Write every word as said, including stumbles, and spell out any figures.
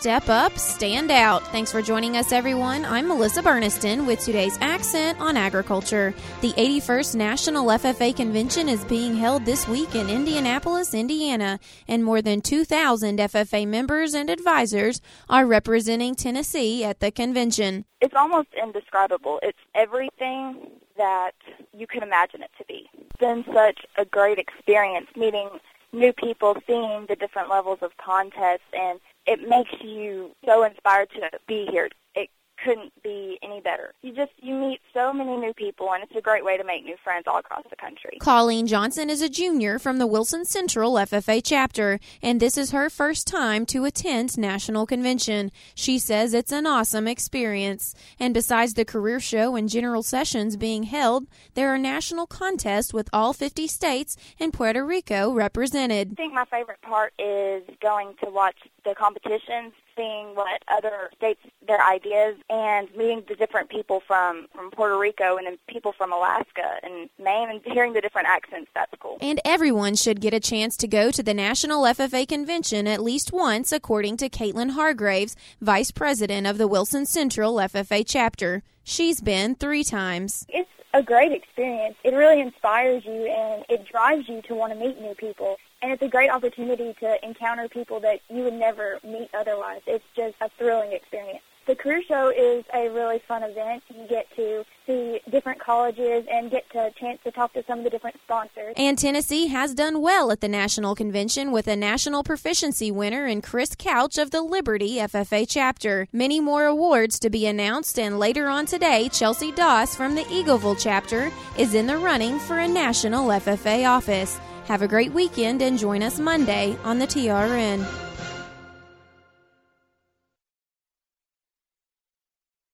Step up, stand out. Thanks for joining us, everyone. I'm Melissa Burniston with today's Accent on Agriculture. The eighty-first National F F A Convention is being held this week in Indianapolis, Indiana, and more than two thousand F F A members and advisors are representing Tennessee at the convention. It's almost indescribable. It's everything that you can imagine it to be. It's been such a great experience meeting new people, seeing the different levels of contests, and it makes you so inspired to be here. It couldn't be any better. You just, you meet so many new people, and it's a great way to make new friends all across the country. Colleen Johnson is a junior from the Wilson Central F F A chapter, and this is her first time to attend National Convention. She says it's an awesome experience. And besides the career show and general sessions being held, there are national contests with all fifty states and Puerto Rico represented. I think my favorite part is going to watch the competitions, seeing what other states, their ideas, and meeting the different people from, from Puerto Rico and then people from Alaska and Maine, and hearing the different accents. That's cool. And everyone should get a chance to go to the National F F A Convention at least once, according to Caitlin Hargraves, Vice President of the Wilson Central F F A chapter. She's been three times. It's a great experience. It really inspires you, and it drives you to want to meet new people. And it's a great opportunity to encounter people that you would never meet otherwise. It's just a thrilling experience. The career show is a really fun event. You get to see different colleges and get to a chance to talk to some of the different sponsors. And Tennessee has done well at the National Convention with a National Proficiency winner in Chris Couch of the Liberty F F A chapter. Many more awards to be announced, and later on today, Chelsea Doss from the Eagleville chapter is in the running for a National F F A office. Have a great weekend and join us Monday on the T R N.